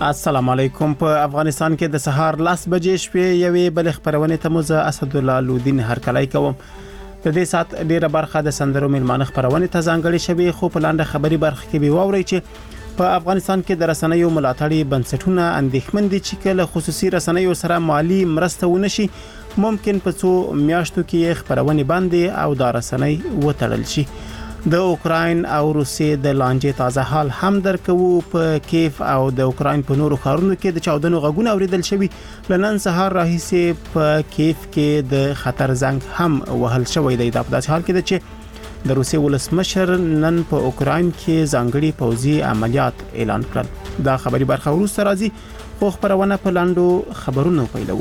السلام علیکم. په افغانستان کې د سهار 10 بجې شپې یوې بل خبرونه ته موزه اسدالله لودین هرکلی کوم. د دې سات ډیره برخه د سندرو ملمانه خبرونه ته ځانګړي شوی، خو په لاندې خبري برخه کې به واوري چې په افغانستان کې د رسنیو ملاتړي بنسټونه اندېښمن دي چې کله خصوصي رسنیو سره مالی مرسته ونشي، ممکن په څو میاشتو کې خبرونه باندې او د رسنۍ وتړل شي. د اوکراین او روسیې د لانجې تازه حال هم درکو. په کیف او د اوکراین په نورو ښارونو کې د چاودنو غږونه اوریدل شوي. لنن سهار راهیسې په کیف کې د خطر زنګ هم وهل شوی دی. د داسې حال کې ده چې د روسیې ولسمشر نن په اوکراین کې ځانګړي پوځي عملیات اعلان کړل. دا خبري برخه وروسته راځي، خو خبرونه په لاندو خبرونو پیلو.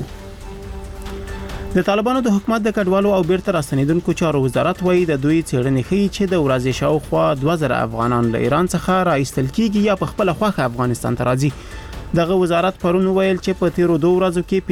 د طالبانو د حکومت د کډوالو او بیرته راستنیدونکو چارو وزارت وایي د دوی څېړنې ښيي چې د ورځې شاوخوا 2000 افغانان له ایران څخه راایستل کیږي یا په خپل خوخه افغانستان ته راځي. دغه وزارت پرون ویل چې په تیرو 2 ورځو کې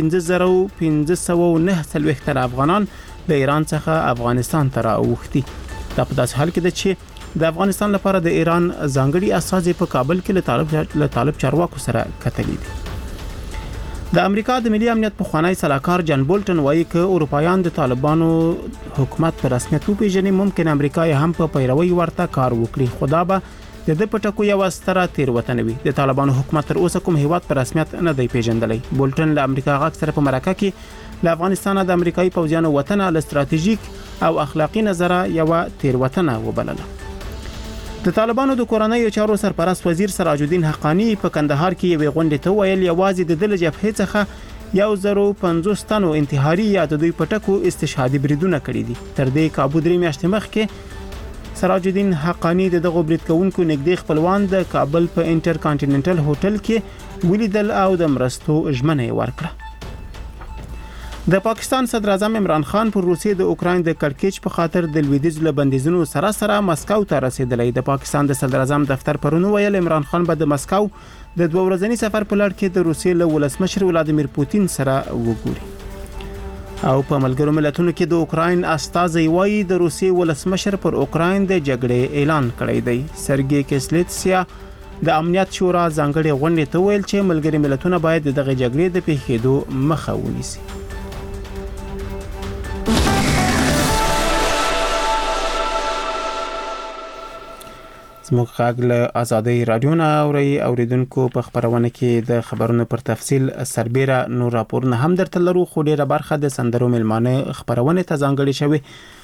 15509 افغانان له ایران څخه افغانستان ته راوښتي. دا په داسې حال کې ده چې د افغانستان لپاره د ایران ځانګړي استازي په کابل کې له طالب چارواکو سره کتلي دي. د امریکا د ملي امنیت پخوانی سلاکار جان بولټن وایي چې اروپایان د طالبانو حکومت په رسمیت وپیژني، ممکن امریکا یې هم په پیروي ورته کار وکړي، خدا به د دې پټکو یو ستره تیروتنه وي. د طالبانو حکومت تر اوسه کوم هیواد په رسمیت نه دی پیژندلی. بولټن له امریکا غاک سره په مرکه کې له افغانستان د امریکایي پوځیانو وطن له استراتیژیک او اخلاقی نظره یو تیروتنه وبلله. د طالبانو د کورنۍ چارو سرپرست وزیر سراج الدین حقانی په کندهار کې یو غونډه ته ویل یوازې د دل جبهې څخه 150 تنو انتحاري یا د دوی پټکو استشهادي بریدونه کړی دي. تر دې کابو درې میاشتې مخکې سراج الدین حقانی دغه برید کوونکو نږدې خپلوان د کابل په انټر کانټیننټل هوټل کې ولیدل او د مرستو ژمنه ورکړه. د پاکستان صدر اعظم عمران خان پر روسیې د اوکراین د کړکېچ په خاطر د لویدیځ له بندیزونو سره مسکو ته رسیدلی. د پاکستان د صدر اعظم دفتر پرون ویل عمران خان به د مسکو د 2 ورځني سفر په لړ کې د روسیې له ولسمشر ولادیمیر پوتین سره وګوري. او په ملګرو ملتونو کې د اوکراین استازي وایي د روسیې ولسمشر پر اوکراین د جګړې اعلان کړی دی. سرګی کسلیتسیا د امنیت شورا ځانګړي غونډې ته ویل چې ملګري ملتونه باید دغه جګړې د پیښېدو مخه ونیسي. موږ غاګل آزادۍ رادیو نه اوریدونکو په خبرونه کې د خبرونو پر تفصیل سربېره نور راپورونه هم درته لرو، خو ډیره برخه د سندرو ملمانه خبرونه ته ځانګړي شوی.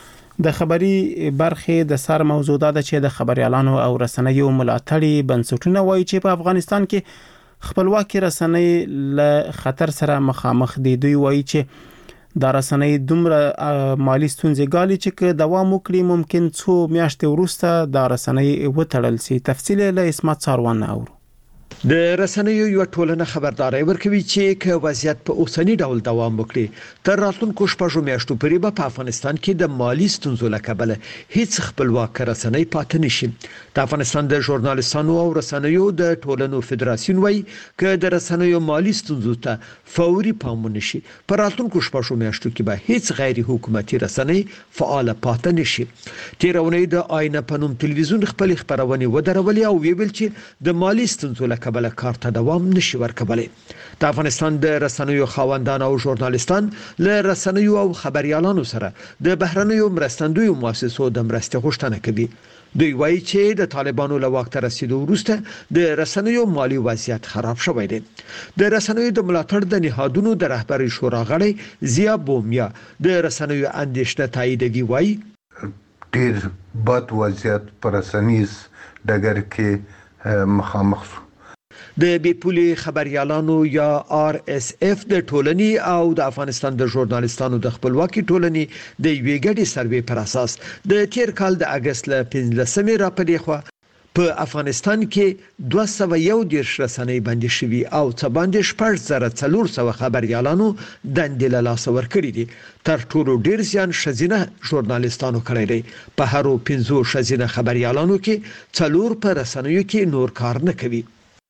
د خبري برخه د سر موضوع ده چې د خبريالانو او رسنیو ملاتړي بنسټونه وایي چې په افغانستان کې خپلواکي رسنۍ له خطر سره مخامخ دي. دوی وایي چې دا رسنۍ دومره مالی ستونزې ګالي چې دوام وکړي، ممکن څو میاشتې وروسته دا رسنۍ وتړل شي. تفصیل له اسمت ساروان اورو. د رسنیو یو ټولنه خبرداري ورکوي چې که وضعیت په اوسنی ډول دوام وکړي تر راتلونکو شپږو میاشتو پورې به په افغانستان کې د مالی ستونزو له کبله هیڅ خپلواک رسنۍ پاتې نشي. د افغانستان د ژورنالیستانو او رسنیو د ټولنو فدراسیون وایي چې د رسنیو مالی ستونزو ته فوري پام ونشي په راتلونکو شپږو میاشتو کې به هیڅ غیر حکومتي رسنۍ فعال پاتې نشي. تیرونی د آینه پنوم تلویزیون خپل خبرونه ودرولې او ویل چې د مالی ستونزو کبل کار ته دوام نشي ورکولی. د افغانستان د رسنیو خاوندان او ژورنالیستان له رسنیو او خبريالانو سره د بهرنیو مرستندویو مؤسسو د مرستې غوښتنه کوي. دوی وایي چې د طالبانو له واک ته رسیدو وروسته د رسنیو مالی وضعیت خراب شوی دی. د رسنیو د ملاتړ د نهادونو د رهبري شورا غړی زیا بومیا د رسنیو اندېښنه تاییدوي. وایي ډیر بد وضعیت پر رسنیز ډګر کې مخامخ شو. د بیپولي خبريالانو یا RSF د ټولنې او د افغانستان د ژورنالیستانو د خپلواکي ټولنې د یوې ګډې سروې پر اساس د تیر کال د اگست له 15 راپدې خو په افغانستان کې 211 رسنۍ بندي شوي او څه باندې 1400 خبريالانو دندې له لاس ورکړي دي. تر ټولو ډیر زیان شزینه ژورنالیستانو کړی دی. په هرو 15 شزینه خبريالانو کې 4 په رسنیو کې نور کار نه کوي.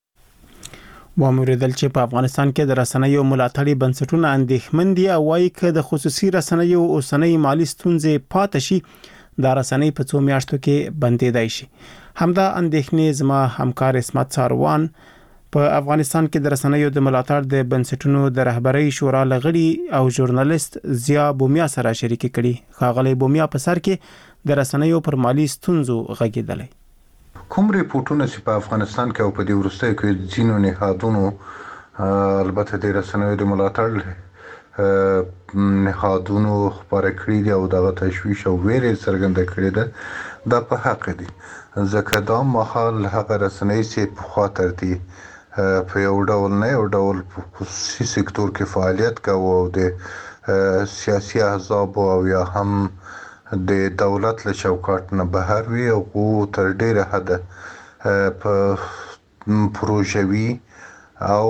واموریدل چې په افغانستان کې د رسنیو ملاتړي بنسټونه اندېښمن دي او وايي چې د خصوصي رسنیو اوسنۍ مالی ستونزې پاتې شي دا رسنۍ په څو میاشتو کې بندېدای شي. همدا اندېښنې زما همکار اسمت ساروان په افغانستان کې د رسنیو د ملاتړ د بنسټونو د رهبرۍ شورا لغړي او ژورنالیست ضیا بومیا سره شریکي کړي. ښاغلی بومیا په سر کې د رسنیو پر مالی ستونزو غږیدلی. کوم ریپورتونه چې په افغانستان کې او په دې وروستیو کې ځینو نهادونو البته د رسنیو د ملاتړ نهادونو خبره کړې دي او دغه تشویش او ویرې څرګنده کړې ده دا په حق دي، ځکه دا مهال هغه رسنۍ چې په خاطر دي په یو ډول نه یو ډول په خصوصي سکتور کې فعالیت کوي او د سیاسي احزاب او یا هم د دولت له چوکاټ نه بهر وي او تر ډیره حده په پروژوي او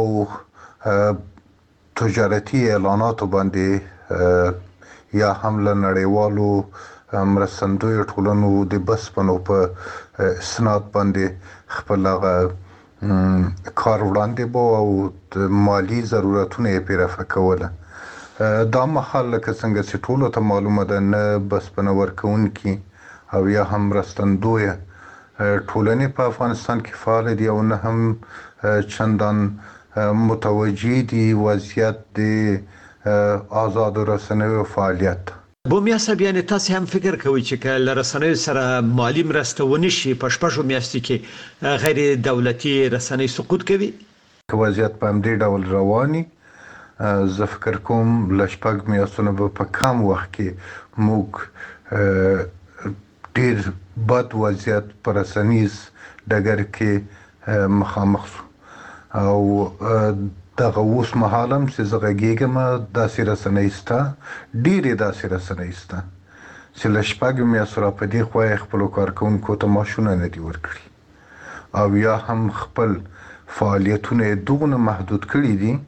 تجارتي اعلاناتو باندې یا هم له نړیوالو مرستندویو ټولنو د بسپنو په اسناد باندې خپل هغه کار وړاندې بو او مالی ضرورتونه یې پیرفه کوله. دا مهال لکه څنګه چې ټولو ته معلومه ده نه بسپنه ورکوونکي او یا هم مرستندویه ټولنې په افغانستان کې فعال دي او نه هم چندان متوجه دي وضعیت د آزاد رسنیو فعالیت. بومیا صاحب یعنی تاسو هم فکر کوئ چې کله رسنیو سره مالی مرسته ونشي په شپږو میاشتو کې غیر دولتي رسنۍ سقوط کوي؟ که وضعیت په همدې ډول رواني زه فکر کوم له شپږ میاشتو به په کم وخت کې موږ ډیر بد وضعیت په رسنیز ډګر کې مخامخ شو او دغه اوس مهالم چې زه غږیږم داسې رسنۍ سته، ډېرې داسې رسنۍ سته چې له شپږو میاشتو را په دې خوا یې خپلو کارکوونکو ته معاشونه نه دي ورکړي او یا هم خپل فعالیتونه یې دومره محدود کړي دي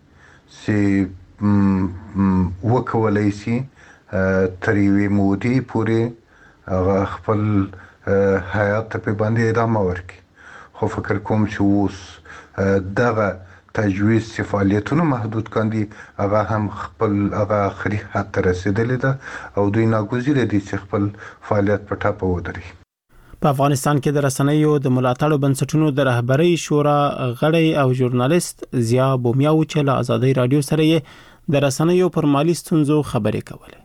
چې وکولی شي تر یوې مودې پورې هغه خپل حیات ته په باندې ادامه ورکړي. خو فکر کوم چې اوس دغه تجویز چې فعالیتونه محدود کاندي هغه هم خپل هغه آخري حد ته رسیدلی ده او دوی ناګزیره دي چې خپل فعالیت په ټاپه ودري. په افغانستان کې د رسنیو د ملاتړ بنسټونو د رهبرۍ شورا غړی او ژورنالیست ضیا بومیا چې له آزادۍ رادیو سره یې د رسنیو پر مالی ستونزو خبرې کولې.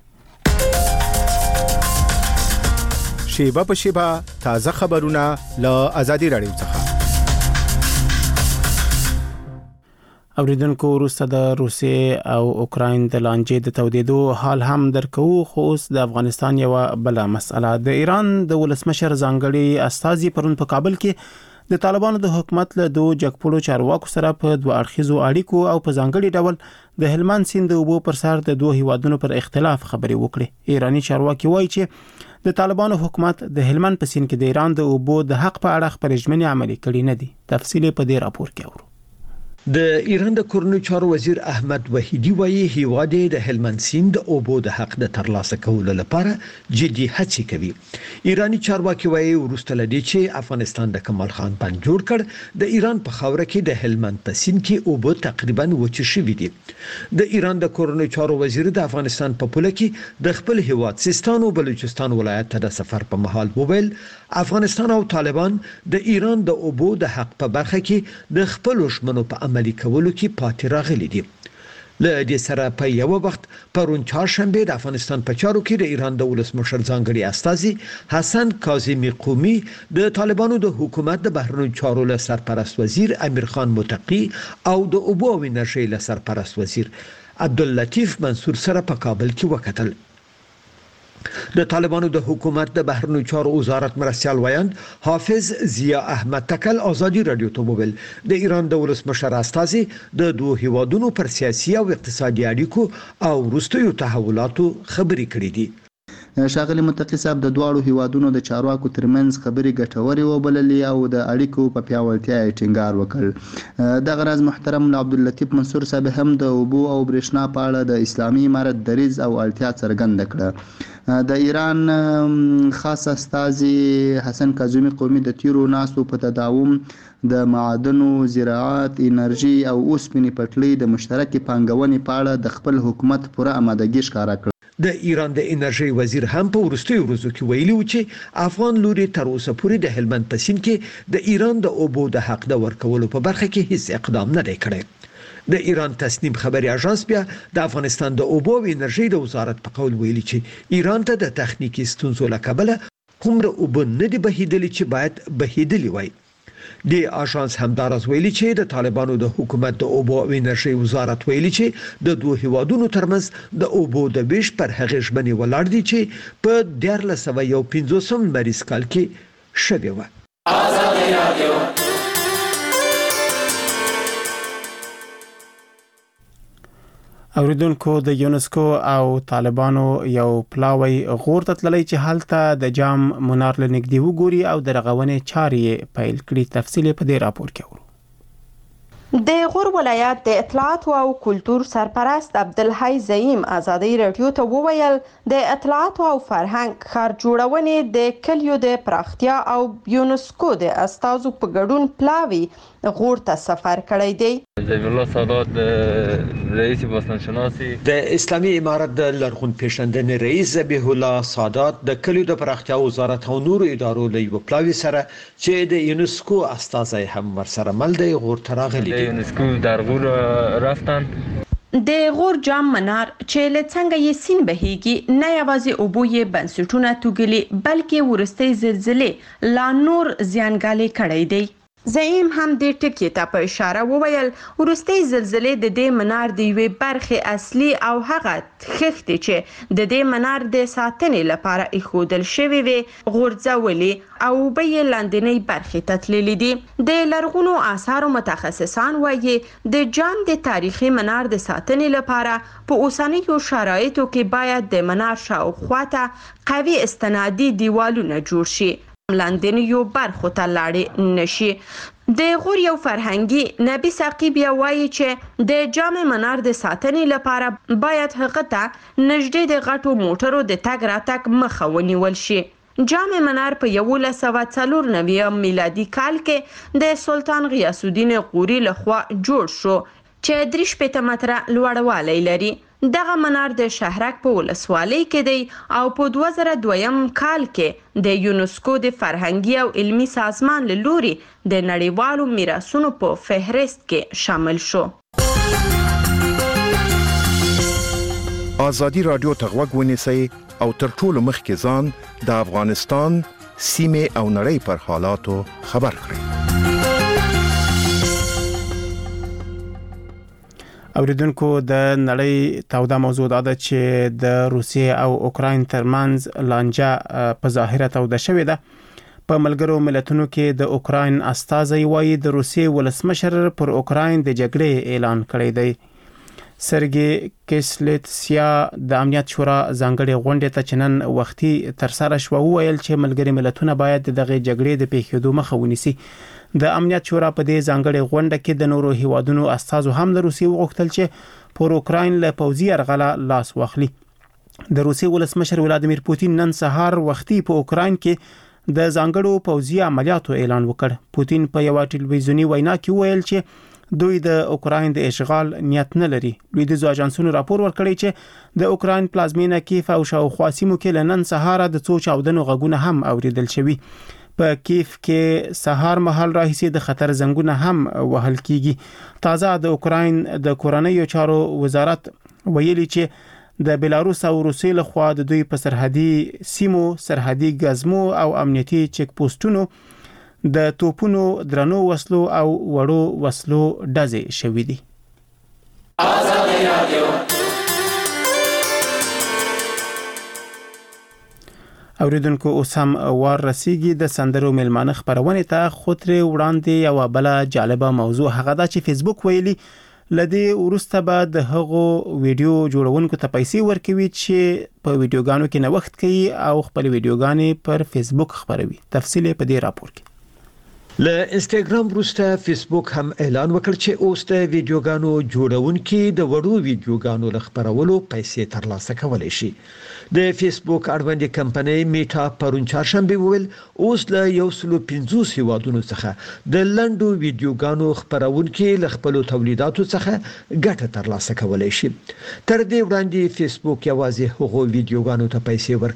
شیبه په شیبه تازه خبرونه له آزادۍ رادیو څخه. اوریدونکو وروسته د روسیې او اوکراین د لانجې د تودېدو حال هم درکو، خو اوس د افغانستان یو بل مسله د ایران د ولسمشر ځانګړي استازي پرون په کابل کې د طالبانو د حکومت له دوه جګپوړو چارواکو سره په دوه اړخیزو اړیکو او په ځانګړي ډول د هلمند سیند د اوبو پر سر د دوه هیوادونو پر اختلاف خبرې وکړي. ایرانی چارواکي وایي چې د طالبانو حکومت د هلمند په سیند کې د ایران د اوبو د حق په اړه خبرې ژمنې عملي کړې نه دي. تفصیل په دې راپور کې اورو. د ایران د کورنیو چارو وزیر احمد وحیدی وایي هیواد د هلمند سیند د اوبو د حق د ترلاسه کولو لپاره جدي هڅې کوي. ایرانی چارواکي وایي وروسته لدی چې افغانستان د کمال خان بند جوړ کړ د ایران په خاوره کې د هلمند په سیند کې اوبو تقریبا وچ شوي دي. د ایران د کورنیو چارو وزیر د افغانستان په پوله کې د خپل هیواد سیستان او بلوچستان ولایت ته د سفر په مهال وویل افغانستان او طالبان د ایران د اوبو د حق په برخه کې د خپل شمنو په عملي کولو کې پاتې راغلي دي. له دې سره په یو وخت پرون چهارشنبه د افغانستان په چارو کې د ایران د ولسمشر ځانګړي استازي حسن کاظمی قومي د طالبانو د حکومت د بهرنیو چارو له سرپرست وزیر امیر خان متقی او د اوبو او انرژي له سرپرست وزیر عبداللطیف منصور سره په کابل کې وکتل. د طالبانو د حکومت د بهرنیو چارو وزارت مرستیال ویاند حافظ ضیا احمد تکل آزادی رادیو ته وویل د ایران د ولسمشر استازي د دوه هیوادونو پر سیاسي او اقتصادي اړیکو او وروستیو تحولاتو خبرې کړې دي. ښاغلي متقی صاحب د دواړو هیوادونو د چارواکو ترمنځ خبرې ګټورې وبللې او د اړیکو په پیاوړتیا یې ټینګار وکړ. دغه راز محترم عبداللطیف منصور صاحب هم د اوبو او برېښنا په اړه د اسلامي امارت دریځ او اړتیا څرګنده کړه. د ایران خاص استازي حسن کاظمی قومي د تیرو ناستو په تداوم د معادنو، زراعت، انرژي او اوسپنې پټلۍ د مشترکې پانګونې په اړه د خپل حکومت پوره آمادګي ښکاره کړه. د ایران د انرژي وزیر هم په وروستیو ورځو کې ویلي و چې افغان لوري تر اوسه پورې د هلمند په سیند کې د ایران د اوبو د حق د ورکولو په برخه کې هیڅ اقدام نه دی کړی. د ایران تصنیم خبري اژانس بیا د افغانستان د اوبو او انرژي د وزارت په قول ویلي چې ایران ته د تخنیکی ستونزو له کبله کومره اوبه نه دی بهیدلې چې باید بهیدلې وای. د اژانس همدارس ویلي چې د طالبانو د حکومت د اوبو او انرژي وزارت ویلي چې د دوه هیوادونو ترمنځ د اوبو د ویش پر هغه ژمنې ولاړ دي چې په 1950 مریض کال کې شوی و. آزادي رادیو اوریدونکو د یونسکو او طالبانو یو پلاوی غور ته تللی چې حالته د جام منار لنګدي وګوري او د رغونې چارې پیل کړي. تفصیل په دې راپور کې اورو. د غور ولایت د اطلاعات او کلتور سرپرست عبدالحی زعیم ازادي رادیو ته وویل د اطلاعات او فرهنګ ښار جوړونې د کلیو د پراختیا او یونسکو د استازو په ګډون پلاوی غور ته سفر کړی دی. ضیف الله سادات رئیس باستانشناسی د اسلامي امارت د لرغون پیشندنې رئیس ذبیح الله سادات د کلیو د پراختیا وزارت او نورو ادارو له یو پلاوی سره چې د یونسکو استازي هم ورسره مل دی غور ته راغلي دي. یونسکو در غور رفتن. د غور جام منار چې له څنګه یې سین بهیږي نه یوازې اوبو یې بنسټونه توګلي بلکې ورستۍ زلزلې لا نور زیانګالي کړی دی. زعیم هم د ټکی ته په اشاره وویل ورستۍ زلزلې د دې منار د یوې برخې اصلي او هغه خښتې چې د دې منار د ساتنې لپاره ایښودل شوی وي غورځولي او به یې لاندنۍ برخې ته تللي دي. د لرغونو آثارو متخصصان وایي د جام د تاریخي منار د ساتنې لپاره په اوسنیو شرایطو کې باید د منار شاوخوا ته قوي استنادي دیوالونه جوړ شي لاندنیو برخو ته لاړې نشي. د غور یو فرهنګي نبی ساقی بیا وایي چې د جام منار د ساتنې لپاره باید هغه ته نږدې د غټو موټرو د تګ راتګ مخه ونیول شي. جام منار په 1994 میلادي کال کې د سلطان غیاث الدین غوري لخوا جوړ شو چې 3 متره لوړوالی لري. دغه منار د شهرک په ولسوالۍ کې دی او په 2002 کال کې د یونسکو د فرهنګي او علمي سازمان له لوري د نړیوالو میراثونو په فهرست کې شامل شو. آزادي رادیو ته غوږ ونیسئ او تر ټولو مخکې ځان د افغانستان سیمې او نړۍ پر حالاتو خبر کړئ. اوریدونکو د نړۍ توده موضوع ده چې د روسیې او اوکراین ترمنځ لانجه په ظاهره توده شوې ده. په ملګرو ملتونو کې د اوکراین استازي وایي د روسیې ولسمشر پر اوکراین د جګړې اعلان کړی دی. سرګي کسلتسیا د امنیت شورا ځانګړي غونډې ته چنن وختي تر سره شو ویل چې ملګري ملتونه باید دغه جګړې د پیښېدو مخه ونیسي. د امنیت شورا په دې ځانګړي غونډه کې د نورو هیوادونو استازو هم د روسیې وغوښتل چې پر اوکراین له پوځي یرغله لاس واخلي. د روسیې ولسمشر ولادیمیر پوتین نن سهار وختي په اوکراین کې د ځانګړو پوځي عملیاتو اعلان وکړ. پوتین په یو ټلویزیونی وینا کې ویل چې دوی د اوکراین د اشغال نیت نه لري. لویدیځو اژانسونو راپور ورکړی چې د اوکراین پلازمینه کیف او شاوخوا سیمو کې نن سهار د څو چاودنو غږونه هم اوریدل شوي. په کیف کې سهار مهال راهیسې د خطر زنګونه هم وهل کیږي. تازه د اوکراین د کورنیو چارو وزارت ویلي چې د بلاروس او روسیې لخوا د دوی په سرحدي سیمو سرحدي ګزمو او امنیتي چک پوسټونو د توپونو درنو وسلو او وړو وسلو ډزې شوې دي. آزادي رادیو اوریدونکو اوس هم وار رسیږي د سندرو ملمانه خبرونه ته خطر وړاندې یو بل جالبه موضوع هغه دا چې فیسبوک ویلي لدی ورسته بعد د هغو ویډیو جوړونکو ته پیسې ورکوي چې په ویډیوګانو کې نوښت کوي او خپل ویډیوګانې پر فیسبوک خبروي. تفصیل په دې راپور کې. له انستګرام وروسته فیسبوک هم اعلان وکړ چې اوس د ویډیوګانو جوړونکي د وړو ویډیوګانو لخبرولو پیسې ترلاسه کولای شي. د فیسبوک اړوندې کمپنۍ میټا پرون چهارشنبه ویل اوس له 150 هیوادونو څخه د لنډو ویډیوګانو خبرونکي لخپلو تولیداتو څخه ګټه ترلاسه کولای شي. تر دې وړاندې فیسبوک یوازې هغو ویډیوګانو ته پیسې ورکړي